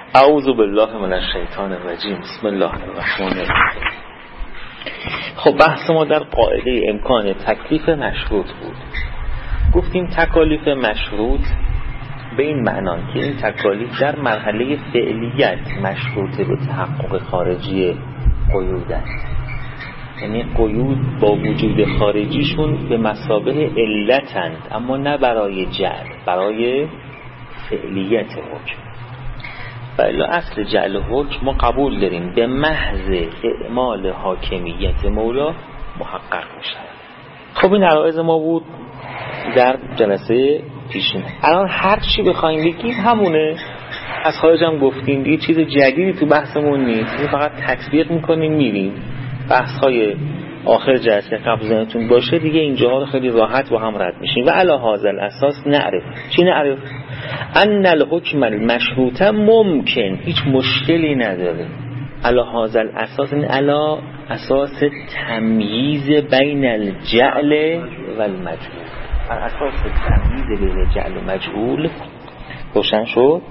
اعوذ بالله من الشیطان الرجیم. بسم الله الرحمن الرحیم. خب بحث ما در قاعده امکان تکلیف مشروط بود. گفتیم تکالیف مشروط به این معنان که این تکالیف در مرحله فعلیت مشروطه به تحقق خارجی قیود است. یعنی قیود با وجود خارجیشون به مثابه علتند، اما نه برای جعل، برای فعلیت حکم. بله، اصل جعل حکم ما قبول داریم به محض اعمال حاکمیت مولا محقق میشه. خب این عرایض ما بود در جلسه پیشین. الان هر چی بخوایم بگیم همونه. از خارج هم گفتیم دیگه چیز جدیدی تو بحثمون نیست، این فقط تطبیق میکنیم میریم. بحث های آخر جلسه قبل ذهنتون باشه دیگه، اینجاها رو خیلی راحت با هم رد میشیم. و علی هذا الاساس نعرف. چی نعرف؟ ان الحکم المشروط ممکن، هیچ مشکلی نداره. علی هذا الاساس، این علی اساس تمییز بین الجعل و المجهول، بر اساس تمییز بین جعل و مجهول روشن شد.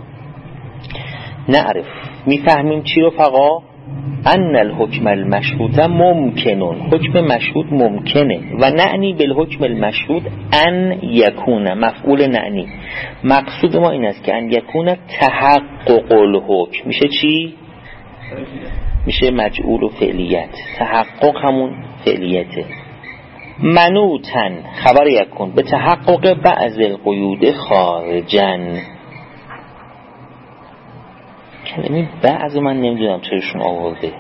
نعرف، میفهمیم چی رو فقط؟ ان الحکم المشروط ممکنون، حکم مشروط ممکنه. و نعنی بالحکم المشروط ان یکون، مفعول نعنی. مقصود ما این است که ان یکون تحقق الحکم. میشه چی؟ میشه مجعول و فعلیت. تحقق همون فعلیته. منوطن خبر یکون به تحقق بعض القیود خارجن. کلمه بعض من نمیدونم چراشون آورده.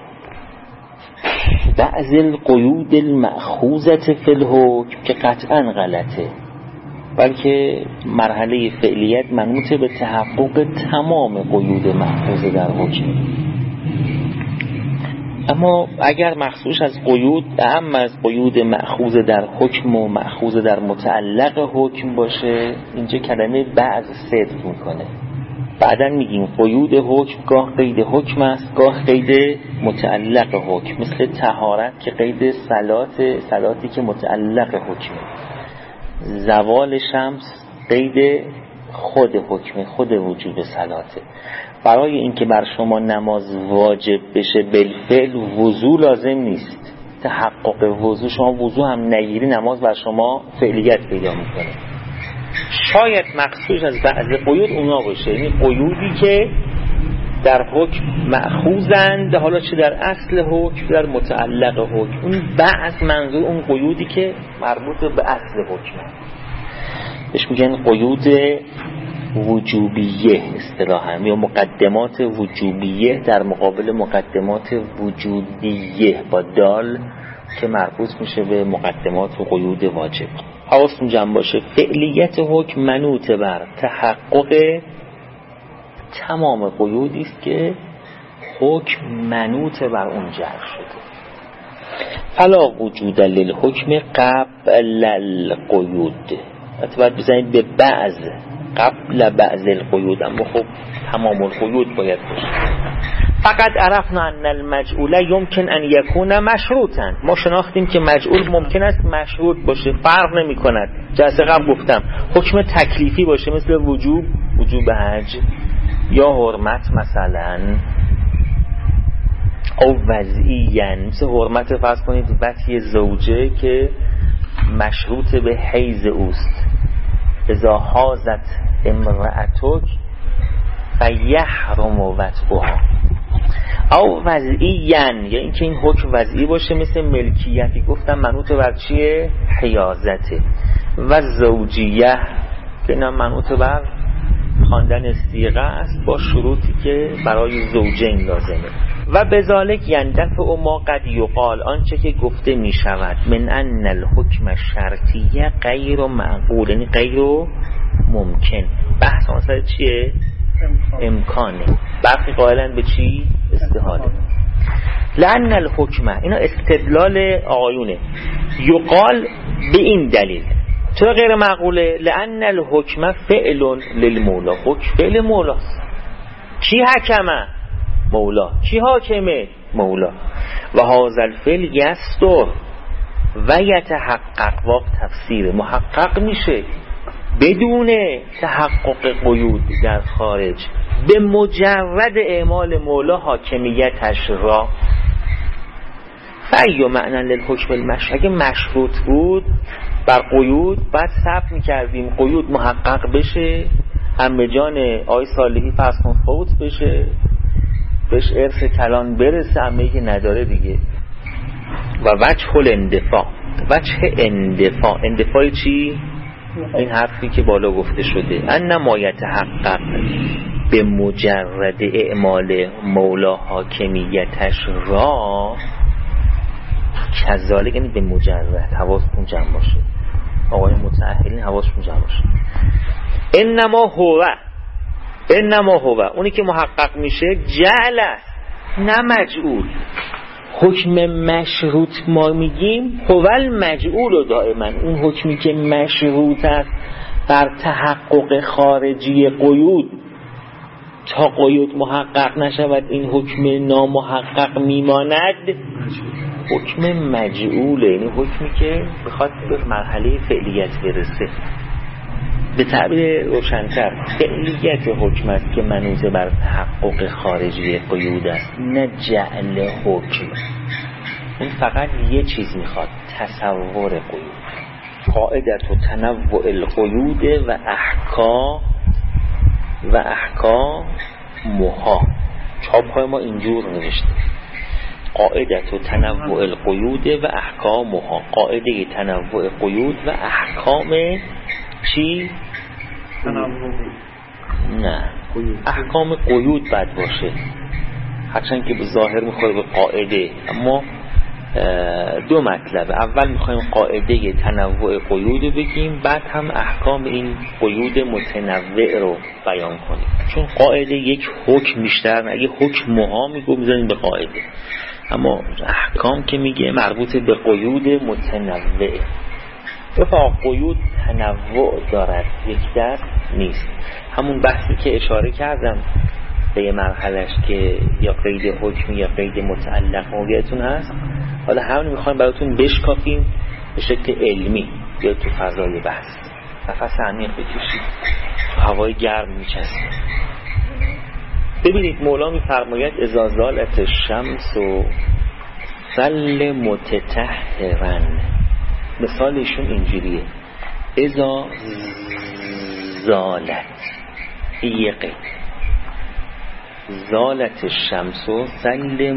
بعض القیود المأخوذة فی الحکم که قطعا غلطه، بلکه مرحله فعلیت منوط به تحقق تمام قیود مأخوذه در حکم. اما اگر مخصوص از قیود اهم از قیود مأخوذه در حکم و مأخوذه در متعلق حکم باشه، اینجا کلمه بعض صدق میکنه. بعدن میگیم قیود حکم گاه قید حکم است، گاه قید متعلق حکم، مثل طهارت که قید صلاتی که متعلق حکمه. زوال شمس قید خود حکمه، خود وجوب صلاته. برای اینکه بر شما نماز واجب بشه بالفعل وضو لازم نیست. تحقق وضو، شما وضو هم نگیری نماز بر شما فعلیت پیدا میکنه. شاید مقصود از بعض قیود اونا باشه، یعنی قیودی که در حکم مأخوذند، حالا چه در اصل حکم در متعلق حکم. اون بعض منظور اون قیودی که مربوط به اصل حکم، بهش میگن قیود وجوبیه اصطلاحاً، یا مقدمات وجوبیه در مقابل مقدمات وجودیه با دال که مربوط میشه به مقدمات و قیود واجب. حواستون جمع باشه فعلیت حکم منوط بر تحقق تمام قیودی است که حکم منوط بر اون جعل شده. فلا وجود للحکم قبل القیود. باید بزنید به بعض، قبل بعض القیود، اما خب تمام القیود باید باشه. فقط عرفنا ان المجعول يمكن ان يكون مشروطا. ما شناختیم که مجعول ممکن است مشروط باشه، فرق نمی کند. جلسه قبل گفتم حکم تکلیفی باشه مثل وجوب حج یا حرمت مثلا، او وضعیاً مثل حرمت فرض کنید وطی زوجه که مشروط به حیض اوست. اذا حاضت امرأتک فیحرم وطئها. او وضعیاً، یا اینکه این حکم وضعی باشه مثل ملکیتی، گفتم منوط بر چیه؟ حیازته. و زوجیه که اینا منوط بر خواندن صیغه است با شروطی که برای زوجین لازمه. و بذالک یندفع ما قد یقال، آنچه که گفته می شود من ان الحکم شرطیه غیر معقول، یعنی غیر ممکن. بحث اصلا چیه؟ امکانه. برخی قائلن به چی؟ استحاله. لأن الحکم، اینا استدلال آقایونه، یقال به این دلیل. چرا غیر معقوله؟ لأن الحکم فعل للمولا، حکم فعل مولاست. کی حکمه؟ مولا. کی حاکمه؟ مولا. و هذا الفعل یستر و یتحقق، واقع تفسیر محقق میشه بدون تحقق قیود در خارج به مجرد اعمال مولا حاکمیتش را. فعی و معنی للحکم المشروط، اگه مشروط بود بر قیود بعد صبر میکردیم قیود محقق بشه، عمه جان آقای صالحی فرض کن فوت بشه، بهش ارث کلان برسه، عمه‌ای که نداره دیگه. و وجه الاندفاع، وجه اندفاع چی؟ این حرفی که بالا گفته شده انما یتحقق به مجرد اعمال مولا حاکمیتش را، کذالک یعنی به مجرد، حواستون جمع باشه آقای متأهلین، حواستون جمع باشه. انما هو اونی که محقق میشه جعل است نه مجعول. حکم مشروط ما میگیم هو المجعول دائما، اون حکمی که مشروط است بر تحقق خارجی قیود، تا قیود محقق نشود این حکم نامحقق میماند، حکم مجعوله، یعنی حکمی که بخواد به مرحله فعلیت برسه. به تعبیر روشن‌تر فعلیت حکم است که منوط بر تحقق خارجی قیود است، نه جعل حکم. اون فقط یه چیز میخواد، تصور قیود. قاعدت و تنوع القیود و احکام مها. چاپ‌های ما اینجور نوشته قاعدت و تنوع القیود و احکامها، قاعده تنوع قیود و احکام چی؟ نه احکام قیود بد باشه، هرچند که به ظاهر میخوره به قاعده، اما دو مطلب. اول میخوایم قاعده تنوع قیود رو بگیم، بعد هم احکام این قیود متنوع رو بیان کنیم، چون قاعده یک حکم بیشتر، اگه حکم مها میگو میزنیم به قاعده، اما احکام که میگه مربوط به قیود متنوع. رفاق قیود تنوع دارد، یک دست نیست. همون بحثی که اشاره کردم به یه مرحلهش که یا قید حکم یا قید متعلق موقعیتون هست، حالا همون میخوایم براتون بشکافیم به شکل علمی یا تو فضای بحث. نفس عمیق بکشید، تو هوای گرم میچسید. ببینید مولا میفرماید اذا زالت الشمس و ظل متطهرا، مثال ایشون اینجوریه اذا زالت، یه قید زالت الشمس و ظل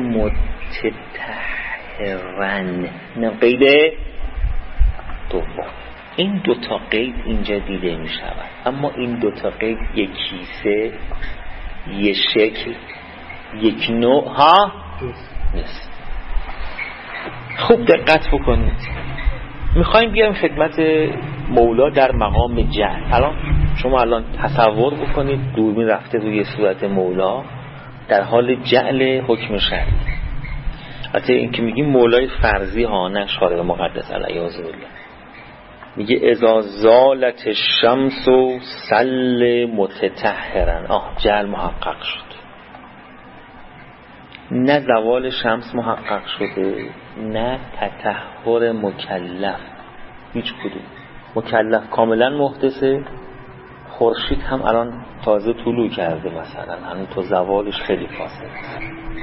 متطهرا، نه قید دوم. این دوتا قید اینجا دیده می شود، اما این دوتا قید یک کیسه، یک شکل، یک نوع ها نیست. خوب دقت بکنید. میخوایم بیایم خدمت مولا در مقام جعل. شما الان تصور بکنید دوربین رفته روی صورت مولا در حال جعل حکم شرعی. البته این که میگیم مولای فرضی ها، نه شارع مقدس علیه الله. میگه اذا زالت الشمس و ظل متطهرا، جعل محقق شد. نه زوال شمس محقق شده، نه تطهر مکلف، هیچ کدوم. مکلف کاملا محدثه، خورشید هم الان تازه طلوع کرده مثلا، همین تو زوالش خیلی فاصله است.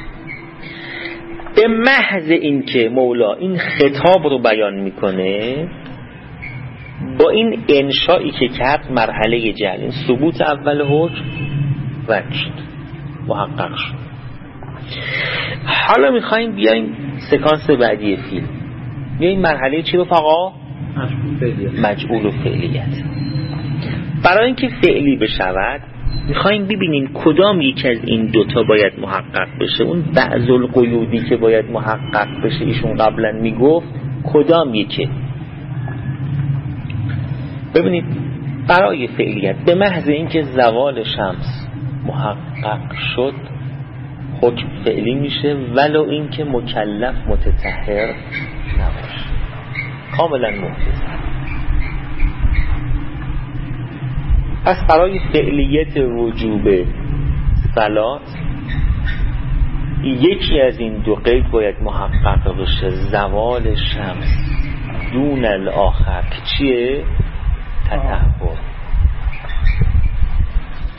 به محض اینکه مولا این خطاب رو بیان میکنه، با این انشایی که کرد مرحله جعل، این ثبوت اول حکم وجد محقق شد. حالا میخواییم بیایم سکانس بعدی فیلم، بیایم مرحله چی رفقا؟ مجعول و فعلیت. برای اینکه فعلی بشود میخواییم ببینیم کدام یک از این دوتا باید محقق بشه. اون بعض القیودی که باید محقق بشه ایشون قبلا میگفت کدام یکه. ببینید برای فعلیت به محض اینکه زوال شمس محقق شد حکم فعلی میشه، ولو اینکه مکلف متطهر نباشه، کاملا محدث. پس برای فعلیت وجوب صلات یکی از این دو قید باید محقق بشه، زوال شمس دون الاخر که چیه؟ تطهر.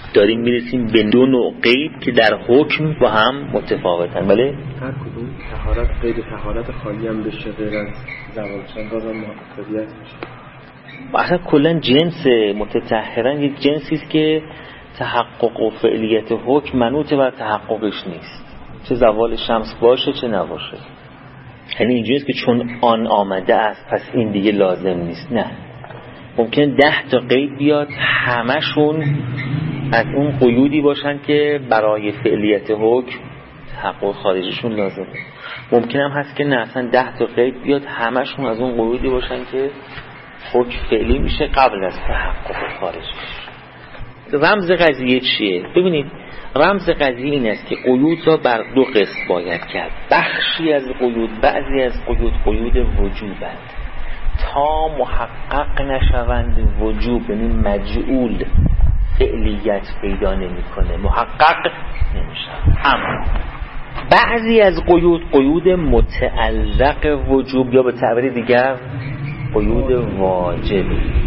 داریم میرسیم به دو نوع قید که در حکم با هم متفاوتن. بله هر کدوم طهارت قید طهارت خالی هم بشه غیر از زوالشن بازم مؤکدیت میشه. اصلا کلا جنس متطهرن یک جنسی است که تحقق و فعلیت حکم منوط بر تحققش نیست، چه زوال شمس باشه چه نباشه. یعنی اینجوری است که چون آن آمده است پس این دیگه لازم نیست. نه، ممکن 10 تا قید بیاد همشون از اون قیودی باشن که برای فعلیت حکم تحقق خارجشون لازمه. ممکن هم هست که نه، اصلا 10 تا قید بیاد همشون از اون قیودی باشن که حکم فعلی میشه قبل از تحقق خارجش. رمز قضیه چیه؟ ببینید رمز قضیه این است که قیود را بر 2 قسم باید کرد. بخشی از قیود، بعضی از قیود وجوبند تا محقق نشوند. وجوب یعنی مجعول فعلیت پیدا نمی کنه، محقق نمیشه. اما بعضی از قیود متعلق وجوب یا به تعبیر دیگر قیود واجب،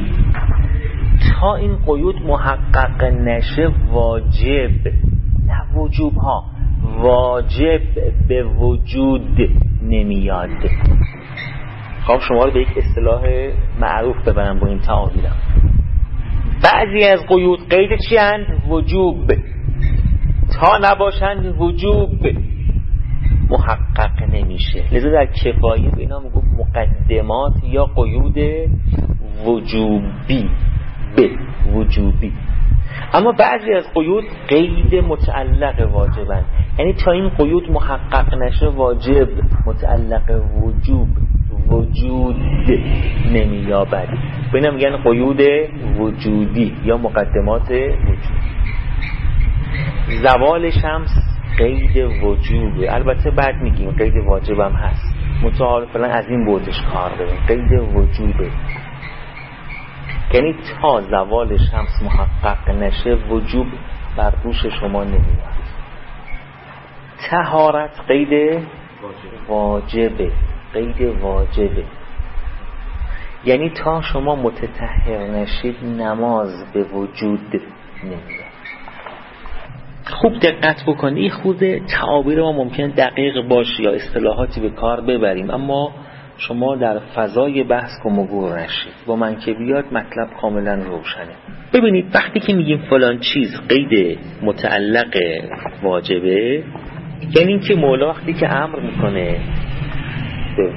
تا این قیود محقق نشه واجب، نه وجوب ها، واجب به وجود نمیاد. خب شما رو به یک اصطلاح معروف ببرم با این تعابیرم. بعضی از قیود قید چی اند؟ وجوب، تا نباشند وجوب محقق نمیشه. لذا در کفایه به اینا میگفت مقدمات یا قیود وجوبی به وجوبی. اما بعضی از قیود قید متعلق واجبن، یعنی تا این قیود محقق نشه واجب متعلق وجود نمییابد. به اینا میگن قیود وجودی یا مقدمات وجود. زوال شمس قید وجوبه، البته بعد میگیم قید واجبم هست، متعال فلان از این بودش کار داریم. قید وجوبه یعنی تا زوال شمس محقق نشه وجوب بر دوش شما نمیاد. طهارت قید واجبه، قید واجبه یعنی تا شما متطهر نشید نماز به وجود نمیاد. خوب دقت بکنید، این خود تعابیر ما ممکن دقیق باشه یا اصطلاحاتی به کار ببریم، اما شما در فضای بحث گم و گور نشید. با من که بیاد مطلب کاملا روشنه. ببینید وقتی که میگیم فلان چیز قید متعلق واجبه، یعنی این که مولا وقتی که امر میکنه به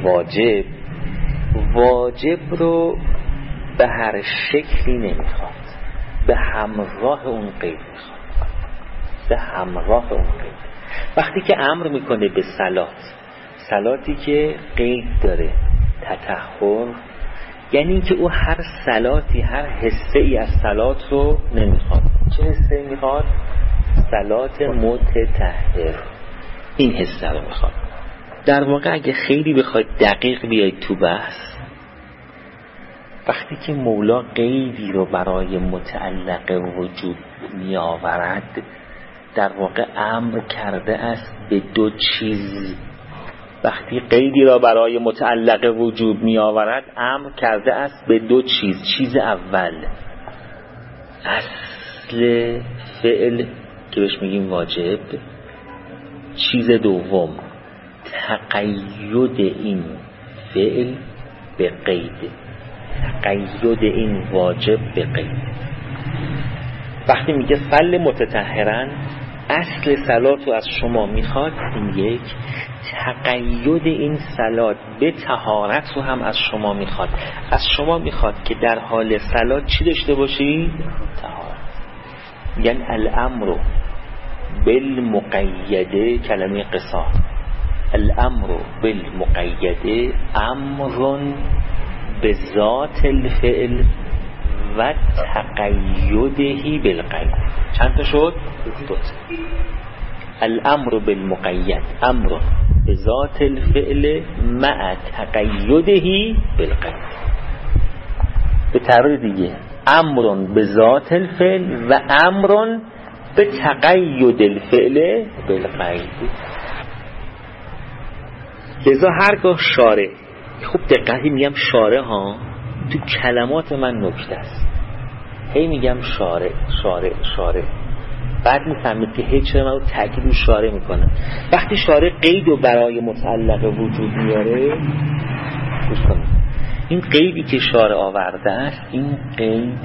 واجب رو به هر شکلی نمیخواد، به همراه اون قید میخواد، به همراه اون قید. وقتی که امر میکنه به صلاتی که قید داره، تطهر، یعنی این که او هر صلاتی، هر حصه ای از صلات رو نمیخواد. چه حصه ای میخواد؟ صلات متطهر، این حصه رو میخواد. در واقع اگه خیلی بخواید دقیق بیاید تو بحث، وقتی که مولا قیدی رو برای متعلق وجود می آورد، در واقع امر کرده است به 2 چیز. وقتی قیدی را برای متعلق وجود می آورد امر کرده است به 2 چیز. چیز اول اصل فعل که بهش میگیم واجب، چیز دوم تقید این فعل به قید، تقید این واجب به قید. وقتی میگه صل متطهرن، اصل صلات رو از شما میخواد، این یک. تقید این صلات به طهارت رو هم از شما میخواد. از شما میخواد که در حال صلات چی داشته باشی؟ طهارت. یعنی الامر بالمقیده، کلمه قصار، الامر بالمقیده امر بذات الفعل و تقییده بالقید. چند تا شد؟ 2 تا. الامر بالمقید امر بذات الفعل مع تقییده بالقید. به تعبیر دیگه امر بذات الفعل و امر به تقید الفعل بالقید. لذا هرگاه شارع، خوب دقیقی میگم شارع ها، تو کلمات من نکته است، هی میگم شارع. بعد میفهمید که هیچ چرا من تاکید رو شارع میکنه. وقتی شارع قید رو برای متعلق وجود میاره، گوش کنید، این قیدی که شارع آورده است، این قید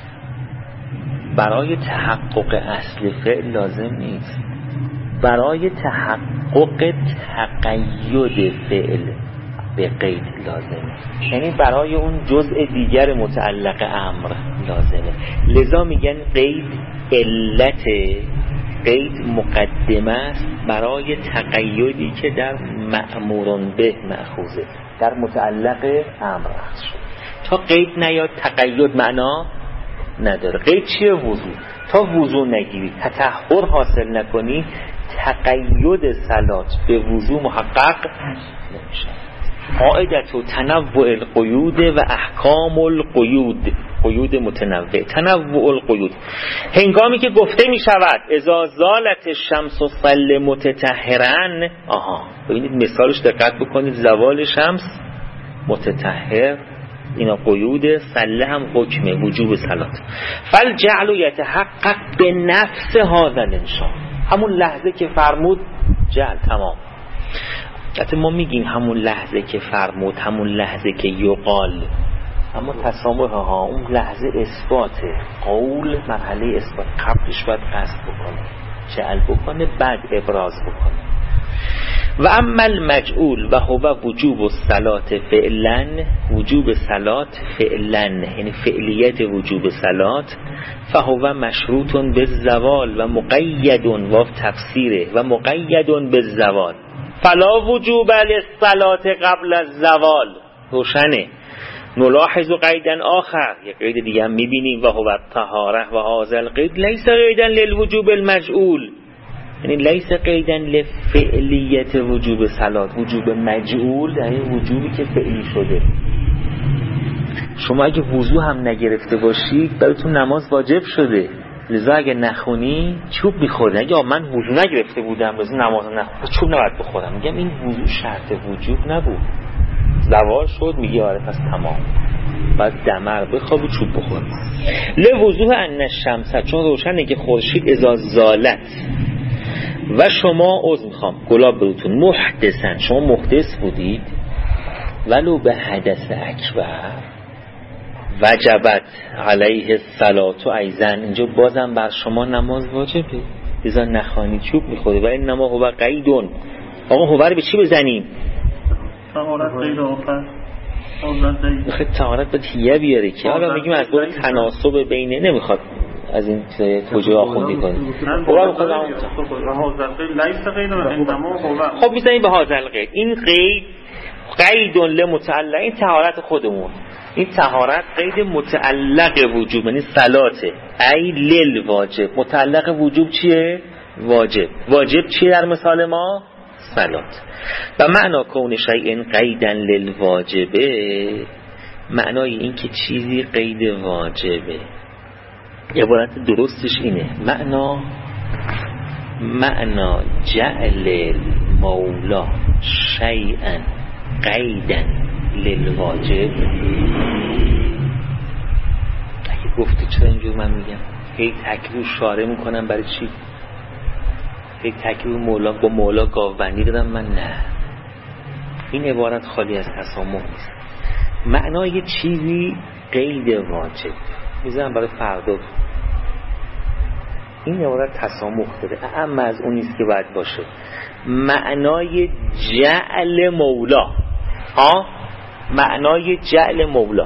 برای تحقق اصل فعل لازم نیست، برای تحقق تقید فعل به قید لازمه، یعنی برای اون جزء دیگر متعلق امر لازمه. لذا میگن قید علت، قید مقدمه است برای تقییدی که در مأمور به مأخوذه، در متعلق امر است. تا قید نیاد تقید معنا نداره. قید چیه؟ وضو. تا وضو نگیری، تطهر حاصل نکنی، تقید صلات به وضو محقق نمیشه. قاعدت و تنوع القیود و احکام القیود، قیود متنوع، تنوع القیود. هنگامی که گفته می شود اذا زالت الشمس صل متطهرا، ببینید مثالش دقت بکنید، زوال شمس متطهر، اینا قیود، صله هم حکم وجوب صلات. فالجعل یتحقق به نفس هذا الانشاء، همون لحظه که فرمود جعل تمام. البته ما میگیم همون لحظه که فرمود، همون لحظه که یقال، اما تسامح ها اون لحظه اثباته. قول مرحله اثبات، قبلش باید قصد بکنه، جعل بکنه، بعد ابراز بکنه. و اما المجعول و هو وجوب الصلات فعلا، وجوب صلات فعلا یعنی فعلیت وجوب صلات، فهو مشروط بالزوال و مقید و تفسیره و مقید بالزوال، فلا وجوب للصلات قبل الزوال. روشنه. نلاحظ قیدا آخر، یک قید دیگه هم میبینیم، و هو الطهاره و هذا القید لیس قیدا للوجوب المجعول، یعنی لیس قیدا لفعلیت وجوب صلات، وجوب مجعول یعنی وجوبی که فعلی شده. شما اگه وضو هم نگرفته باشید براتون نماز واجب شده، لذا اگه نخونی چوب میخوره. اگه من وضو نگرفته بودم لذا نماز نخونم، چوب نباید بخورم. میگم این وضو شرط وجوب نبود، زوال شد، میگه آره پس تمام، بعد دمر بخواب و چوب بخور. لوضوح ان الشمس، چون روشنه که خورشید اذا زالت، و شما عذر میخوام گلاب بروتون محدثن، شما محدث بودید ولو به حدث اکبر، وجبت علیه الصلاة ایضا، اینجا بازم بر شما نماز واجبه، لذا نخوانی چوب میخوره. و این نما هو قیدون. آقا هو رو به چی بزنیم؟ طهارت قید آخر، بخیر طهارت باید هیه بیاره که حالا میگیم از بود تناسب بینه، نمیخواد از این توجه آخوندی کنیم. خب میزنیم به هازل قید. این قید قیدون لمتعلق، این طهارت خودمون، این طهارت قید متعلق وجوب یعنی صلاته، ای لیل واجب. متعلق وجوب چیه؟ واجب. واجب چیه در مثال ما؟ صلات. و معنا کون شیء قیدا للواجبه، معنای این که چیزی قید واجبه، عبارت درستش اینه، معنا جعل مولا شیئا قیدا للواجب. اگه گفتی چرا اینجور من میگم هی تکلیف شارع میکنم برای چی؟ هی تکلیف مولا با مولا گاوبندی دادم من؟ نه، این عبارت خالی از تسامح نیست. معنای چیزی قید واجب میذارم برای فردا، این عبارت تسامح داره، اما از اون نیست که باید باشه. معنای جعل مولا، معنای جعل مولا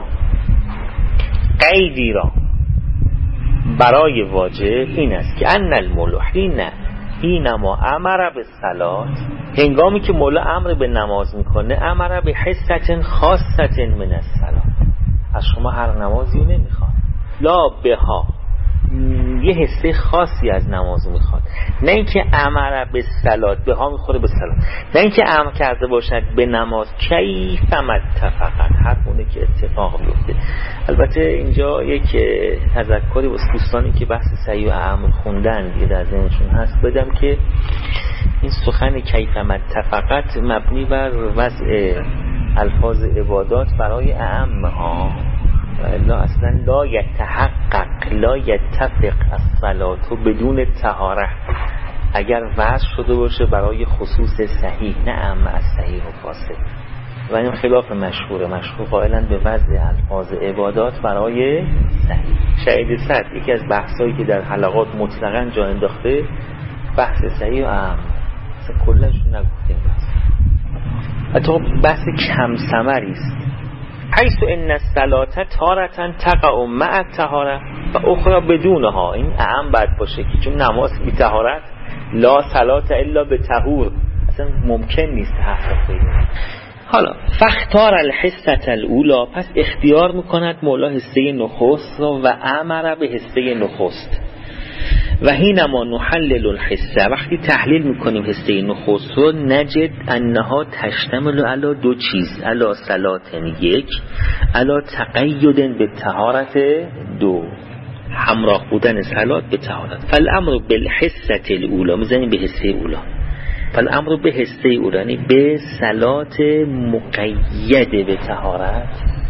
قیدی را برای واجب این است که ان المولا حینما امر به صلات، هنگامی که مولا امر به نماز میکنه، امر به حصة خاصة من الصلات، از شما هر نمازی نمیخواد، لا بها، یه حصه خاصی از نماز میخواد، نه اینکه امر به صلات، بها میخوره به صلات، نه اینکه امر کرده باشد به نماز، کیفما اتفقت، هر گونه که اتفاق بیفته. البته اینجا یک تذکری واسه دوستانی که بحث صحیح و امر خوندن یه در ذهنشون هست بدم که این سخن کیفما اتفقت مبنی بر وضع الفاظ عبادات برای اعم ها، الا اصلا لا یتحقق لا یتفق الصلاة بدون طهاره، اگر وضع شده باشه برای خصوص صحیح، نه اما از صحیح و فاسد. و این خلاف مشهور قائلا به وضع الفاظ عبادات برای صحیح. شهید صد یکی از بحثایی که در حلقات مطلقاً جا انداخته بحث صحیح و اهم، اصلا کلنشون نگفتیم. حتی بحث کم ثمری است. حیث ان الصلاة تارة تقع مع الطهارة و اخرى بدونها. این اهم باید باشه که چون نماز بی طهارت لا صلاة الا به طهور اصلا ممکن نیست تحقق پیدا. حالا فاختار الحصة الاولى، پس اختیار میکند مولا حصه نخست و امر به حصه نخست. و حینما نحلل الحصه، وقتی تحلیل میکنیم حصه نخست رو، نجد انها تشتمل علی دو چیز، علی صلاتن یک، علی تقید به طهارت دو، همراه بودن صلات به طهارت. فالامر بالحصه الاولى، میزنیم به حصه اولا، فالامر به حصه اولا یعنی به صلات مقید به طهارت،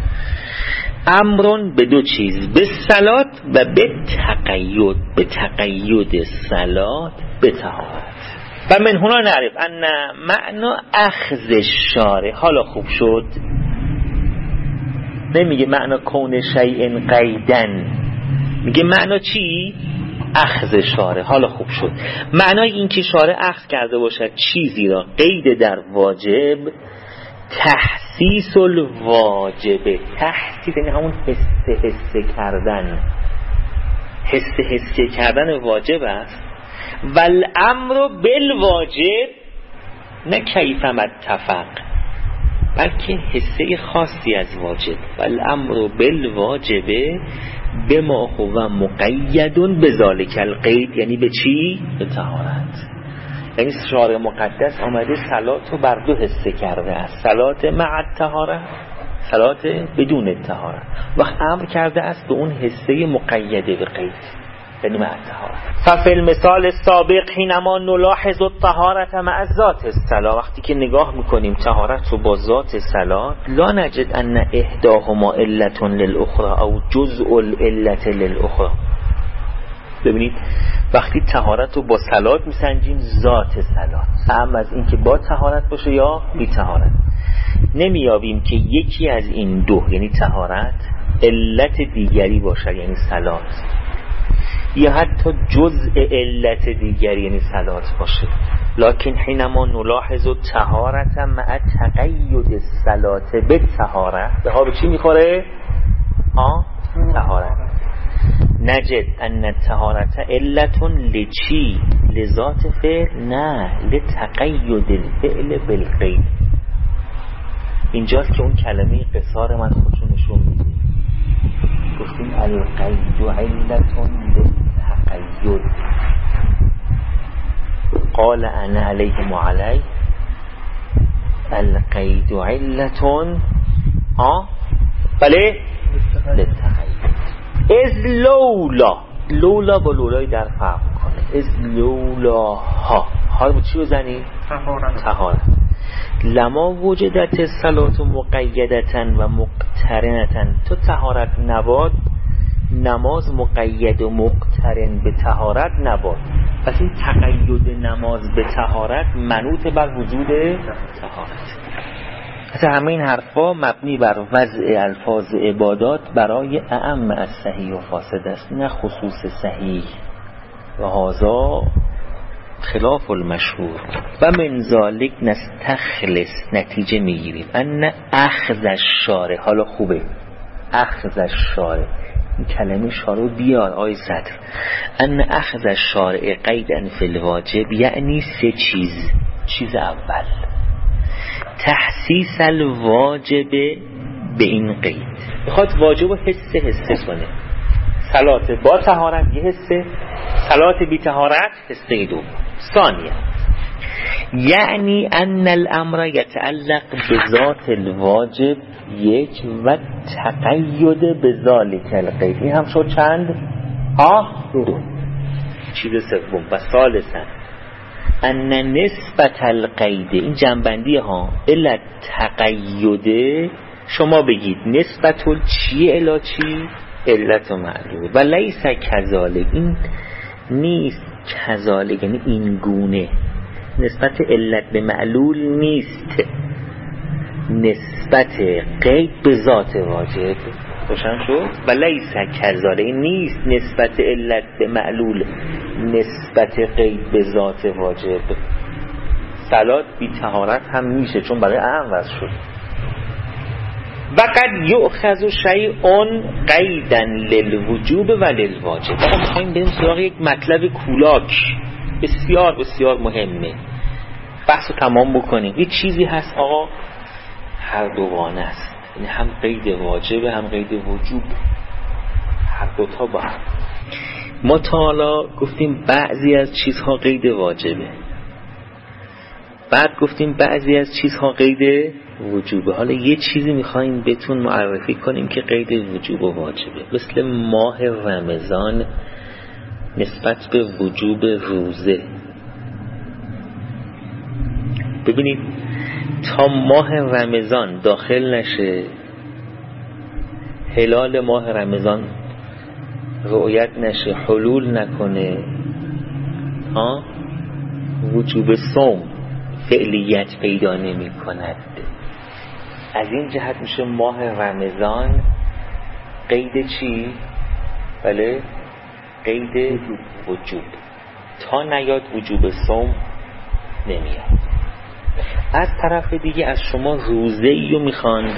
امرون به دو چیز، به صلات و به تقید صلات به طهارت. و من هنا نعرف ان معنا اخذ الشارع. حالا خوب شد، نمیگه معنا کون شیء قیدن، میگه معنا چی؟ اخذ شارع. حالا خوب شد، معنای این که شارع اخذ کرده باشد چیزی را قید در واجب، تحسیس الواجب. تحسیس یعنی همون حس کردن، حس کردن واجب است. والامر بالواجب نه کیف متفق، بلکه حسه خاصی از واجب. والامر بالواجب بما هو مقید بذالک القید، یعنی به چی؟ به طهارت. یعنی شارع مقدس آمده صلات رو بر دو حصه کرده است، صلات مع الطهاره، صلات بدون طهاره، و امر کرده است به اون حصه مقیده به قید، یعنی مع الطهاره. ففی المثال السابق حینما نلاحظ الطهاره مع ذات الصلاه، وقتی که نگاه میکنیم طهارت رو با ذات صلات، لا نجد ان احداهما علت للاخرى او جزء العلت للاخرى. ببینید وقتی طهارت رو با صلات میسنجیم، ذات صلات، هم از این که با طهارت باشه یا بی طهارت، نمیابیم که یکی از این دو یعنی طهارت علت دیگری باشه یعنی صلات، یا حتی جزء علت دیگری یعنی صلات باشه. لکن حینما نلاحظ طهارت مع تقید الصلات بالطهاره، به ها به چی میخوره؟ طهارت. نجد ان الطهارت علت لچی؟ لذات فعل؟ نه، لتقید الفعل بالقید. اینجاست که اون کلمه قصار من خودشو نشون میده. گفتیم القید علت للتقید. قال انا علیهم و علی القید علت بله للتقید. از لولا با لولای در فرق کنه. از لولا ها رو با چی بزنی؟ طهارت. لما وجدت الصلاة مقیدتن و مقترنتن، تو طهارت نباد نماز مقید و مقترن به طهارت نباد. پس این تقید نماز به طهارت منوط بر وجود طهارت. حتی همه این حرفا مبنی بر وضع الفاظ عبادات برای اعم از صحیح و فاسد است، نه خصوص صحیح، و هذا خلاف المشهور. و من ذالک نستخلص، نتیجه میگیریم ان اخذ الشارع. حالا خوبه، اخذ الشارع، این کلمه شارع بیار آی صدر. ان اخذ الشارع قیدن فی الواجب یعنی سه چیز. چیز اول تحسیس الواجب به این قید، میخواد واجب رو حسه کنه. صلات با طهارت یه حسه، صلات بی طهارت حسه دو. ثانیه یعنی ان الامر یتعلق بذات الواجب یک و تقید بذالک القید. این هم شد چند؟ دو. چیز سوم و ثالثا ان نسبت القید، این جنبندی ها الا تقید، شما بگید نسبت چیه الا چی؟ علت و معلول. و لیس کذالک، این نیست کذالک یعنی این گونه، نسبت علت به معلول نیست، نسبت قید به ذات واجب. روشن شد؟ و لیس کذالک نیست نسبت علت به معلول، نسبت قید به ذات واجب. صلات بی طهارت هم میشه چون برای اعم وضع شد. و قد یؤخذ شیء قیدا للوجوب و للواجب. آقا میخواییم بریم سراغ یک مطلب کولاک بسیار بسیار مهمه، بحث رو تمام بکنیم. یه چیزی هست آقا هر دوانه است، یعنی هم قید واجبه هم قید وجوب، هر دوتا با هم. ما تا حالا گفتیم بعضی از چیزها قید واجبه، بعد گفتیم بعضی از چیزها قید وجوبه. حالا یه چیزی میخواییم بهتون معرفی کنیم که قید وجوب و واجبه، مثل ماه رمضان نسبت به وجوب روزه. ببینید تا ماه رمضان داخل نشه، هلال ماه رمضان رؤیت نشه، حلول نکنه، وجوب صوم فعلیت پیدا نمی کند. از این جهت میشه ماه رمضان قید چی؟ بله قید وجوب. تا نیاد وجوب صوم نمیاد. از طرف دیگه از شما روزه‌ای رو میخواند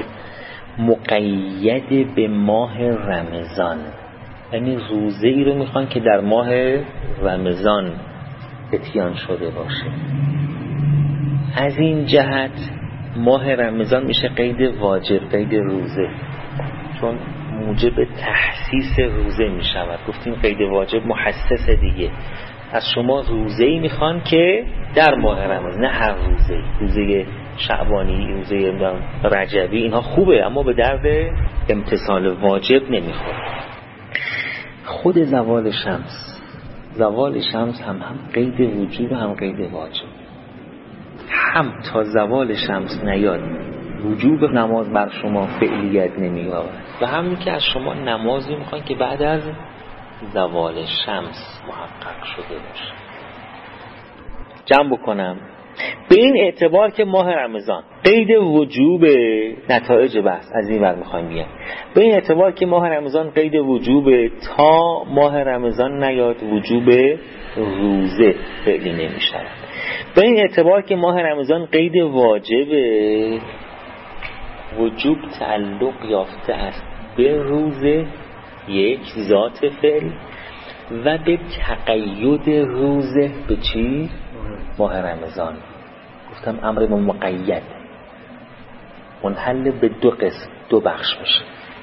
مقید به ماه رمضان، یعنی روزه‌ای رو میخواند که در ماه رمضان اتیان شده باشه. از این جهت ماه رمضان میشه قید واجب، قید روزه، چون موجب تحسیس روزه میشود. گفتیم قید واجب محسس دیگه. از شما روزه‌ای میخوان که در ماه رمضان، نه هر روزه، روزه شعبانی، روزه رجبی، اینها خوبه اما به درد امتثال واجب نمیخوره. خود زوال شمس هم قید وجوب هم قید واجب. هم تا زوال شمس نیاد وجوب نماز بر شما فعلیت نمی‌یابد و همین که از شما نمازی میخوان که بعد از زوال شمس محقق شده باشه. جمع بکنم، به این اعتبار که ماه رمضان قید وجوب، نتایج بحث از این ور میخوایم بیان، به این اعتبار که ماه رمضان قید وجوب، تا ماه رمضان نیاد وجوب روزه فعلی نمیشه. به این اعتبار که ماه رمضان قید واجبه، وجوب تعلق یافته است به روز یک ذات فعل و به تقید روز به چی؟ ماه رمضان. گفتم امر مقید منحل به دو قسم، دو بخش میشه.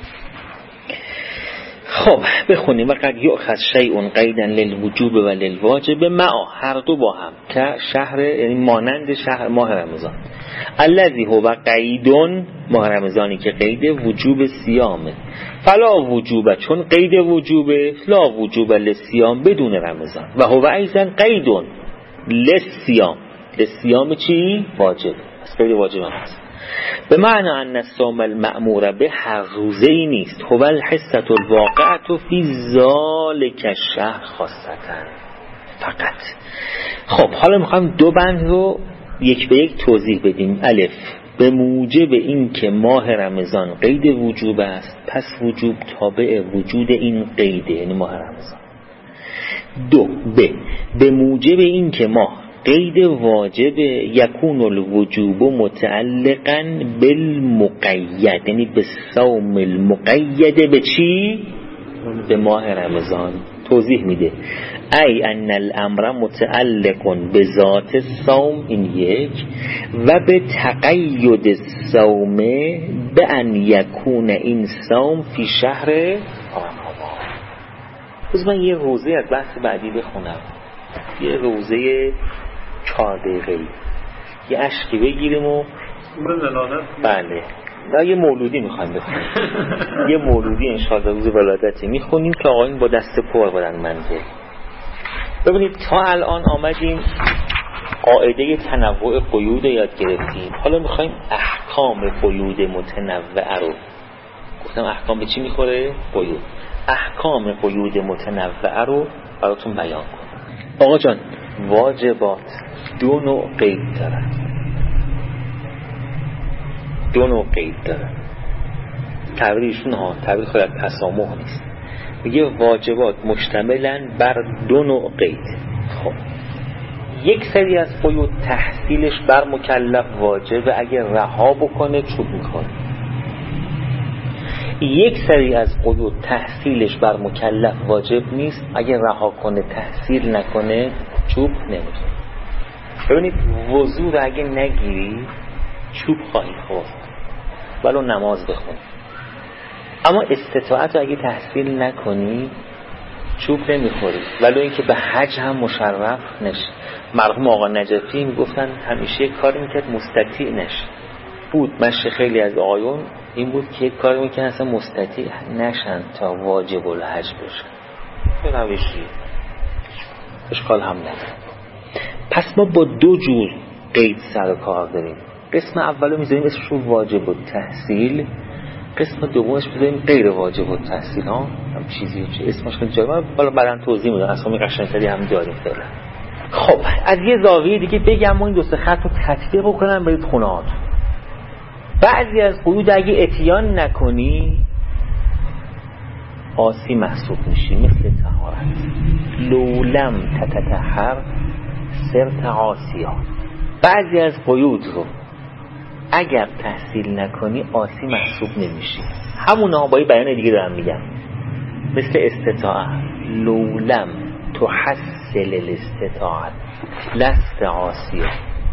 خب بخونیم. و قد یؤخذ شیء قیدا للوجوب و للواجب معا، هر دو با هم، که شهر یعنی مانند شهر ماه رمضان. الذی هو قیدون، ماه رمضانی که قید وجوب صیامه، فلا وجوب، چون قید وجوبه، لا وجوب للصیام بدون رمضان. و هو ایضا قیدون للصیام، للصیام چی؟ واجب، از قید واجب هم هست. به معنی ان الصوم المأمور به هر روزه ای نیست، هو الحصة الواقعة فی ذالک الشهر خاصة فقط. خب حالا میخوایم دو بند رو یک به یک توضیح بدیم. الف، به موجب این که ماه رمضان قید وجوب است، پس وجوب تابع وجود این قیده، یعنی ماه رمضان. دو، به موجب این که ماه قید واجب، یکون الوجوب متعلقا بالمقید، یعنی به صوم المقید به چی؟ به ماه رمضان. توضیح میده ای ان الامر متعلق به ذات الصوم، این یک، و به تقید الصوم به ان یکون این صوم فی شهر رمضان. بذار من یه روزه از بحث بعدی بخونم، یه روزه 4 دقیقه‌ای، یه اشکی بگیریم و بله نه یه مولودی میخوایم بخونیم یه مولودی انشاءالله روز ولادتی میخونیم که آقایون با دست پر بدن منزل. ببینید تا الان آمدیم قاعده تنوع قیود یاد گرفتیم، حالا میخوایم احکام قیود متنوعه رو. گفتم احکام به چی میخوره؟ قیود. احکام قیود متنوعه رو براتون بیان کنم. آقا جان، واجبات دو نوع قید دارن. دو نوع قید دارن. تعبیرشون ها تعبیر خود تسامح نیست. میگه واجبات مشتملن بر دو نوع قید. خب یک سری از قیود تحصیلش بر مکلف واجبه، اگه رها بکنه چوب میخوره. یک سری از قیود تحصیلش بر مکلف واجب نیست، اگه رها کنه تحصیل نکنه چوب نمیخوره. ببینید وضو رو اگه نگیری چوب خواهی خورد ولو نماز بخونی، اما استطاعت رو اگه تحصیل نکنی چوب نمیخوری، ولو اینکه به حج هم مشرف نشی. مرحوم آقا نجفی میگفتن همیشه کار میکرد مستطیع نشی. بود مشی خیلی از آقایون این بود که کار میکرد اصلا مستطیع نشن تا واجب الحج بشن. به روشی اشکال هم نداره. پس ما با دو جور قید سر کار داریم. قسم اولو میذاریم اسمش رو واجب التحصیل، قسم دومش میذاریم غیر واجب التحصیل. ها هم چیزی چه اسمش خیلی جالبه، بالا بعداً توضیح میدم. اصلا قشنگتری هم داریم فعلا. خب از یه زاویه دیگه بگم ما این دو سه خط رو تطبیق کنم برید خونه‌هاتون. بعضی از قیود اگه اتیان نکنی عاصی محسوب میشی، مثل طهارت. لولم تتطهر صرت عاصیا. بعضی از قیود رو اگر تحصیل نکنی عاصی محسوب نمیشی. همون ها با یه بیان دیگه دارم میگم، مثل استطاعت. لولم تحصل الاستطاعت لست عاصیا.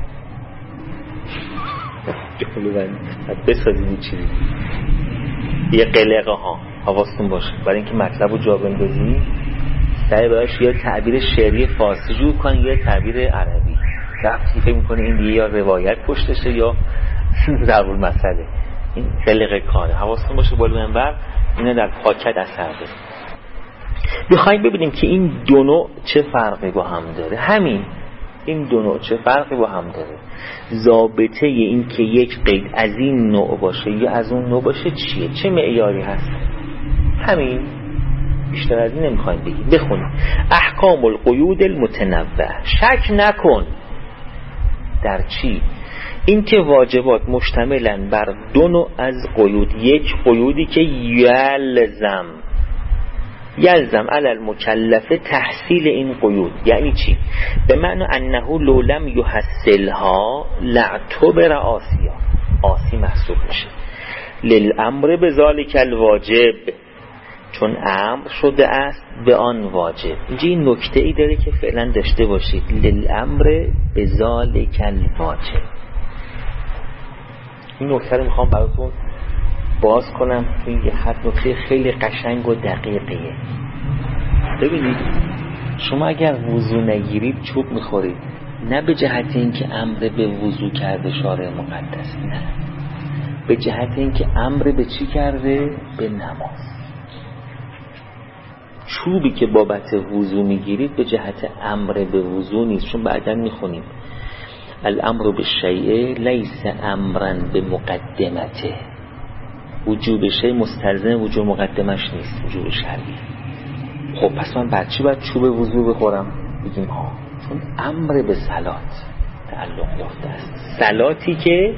بسازید چیزی یه قلقه ها حواستون باشه، برای اینکه مطلب رو جا بندازی سعی باش یا تعبیر شعری فارسی جور کنی یا تعبیر عربی. رفتی فکر میکنی این دیگه یا روایت پشتشه یا ضرور مسئله. این قلقه کاره، حواستون باشه بالا منبر اینا در پاکت اثر داره. بخوایم ببینیم که این دو نوع چه فرقی با هم داره. همین این دو نوع چه فرقی با هم داره. ضابطه این که یک قید از این نوع باشه یا از اون نوع باشه چیه؟ چه معیاری هست؟ همین، بیشتر از این نمیخوایم بگیم. بخونیم احکام القیود المتنوعه. شک نکن در چی؟ این که واجبات مشتملن بر دو نوع از قیود. یک قیودی که یلزم علی المکلف تحصیل این قیود. یعنی چی؟ به معنی انه لو لم یحصلها لاعتبر عاصیا، عاصی محسوب میشه. للامر بذالک الواجب، چون امر شده است به آن واجب. اینجا این نکته ای داره که فعلا داشته باشید. للامر بذالک الواجب. این نکته رو میخوام براتون باز کنم. این یه خط نکته خیلی قشنگ و دقیقیه. ببینید شما اگر وضو نگیرید چوب میخورید، نه به جهت اینکه امر به وضو کرده شارع مقدس، نه به جهت اینکه امر به چی کرده؟ به نماز. چوبی که بابت وضو میگیرید به جهت امر به وضو نیست، چون بعداً میخونیم الامر بالشیء لیس امرا به مقدمته. وجوب شیء مستلزم وجوب مقدمش نیست، وجوب شرعی. خب پس من بعد چی باید چوب وضو بخورم؟ بگیم ها چون امر به صلات تعلق یافته است. صلاتی که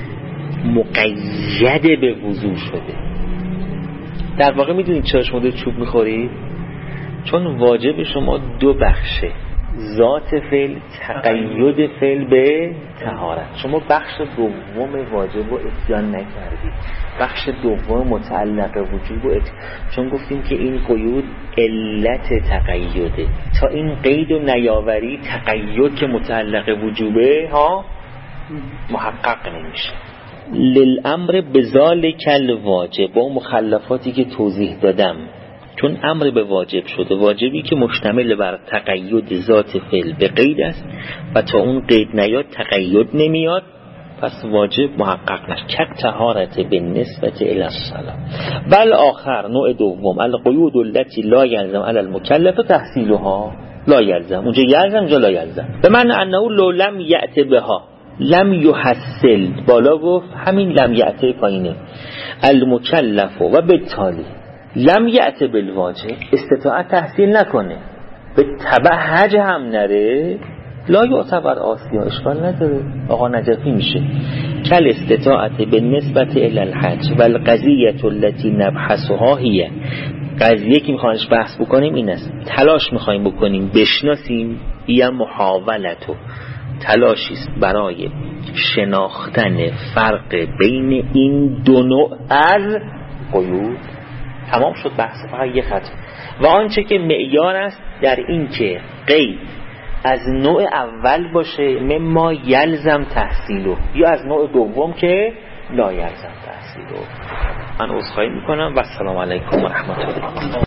مقید به وضو شده. در واقع میدونید چرا شما دارید چوب میخورید؟ چون واجب شما دو بخشه، ذات فعل، تقید فعل به طهارت. شما بخش دوم واجب رو اتیان نکردید، بخش دوم متعلق وجوب رو چون گفتیم که این قیود علت تقیده، تا این قید و نیاوری تقید که متعلق وجوبه ها محقق نمیشه. للامر بذالک الواجب، با مخلفاتی که توضیح دادم، چون امر به واجب شده، واجبی که مشتمل بر تقید ذات فعل به قید است و تا اون قید نیاد تقید نمیاد، پس واجب محقق نشه. که طهارت بالنسبت الی الصلاة. بل آخر نوع دوم القیود التي لا یلزم علی المکلف تحصیلها. لا یلزم، اونجا یلزم اونجا لا یلزم. به معنی انه لو لم یأت بها لم یحصل. بالا گفت همین لم یأت پایینه المکلف و بالتالی لم یأت بالواجب، استطاعت تحصیل نکنه، به تبع حج هم نره، لا یعتبر آسیا، اشکال نداره، آقا نجفی میشه. کل استطاعت به نسبت الالحج و القضیت التي نبحثها هیه، قضیه که میخوانش بحث بکنیم این است، تلاش میخواییم بکنیم بشناسیم، یا محاولتو، تلاشیست برای شناختن فرق بین این دو نوع از قیود. تمام شد بحث، فقط یه خط. و آنچه که معیار است در این که قید از نوع اول باشه مما یلزم تحصیلو، یا از نوع دوم که لا یلزم تحصیلو. من عذرخواهی میکنم و السلام علیکم و رحمت الله.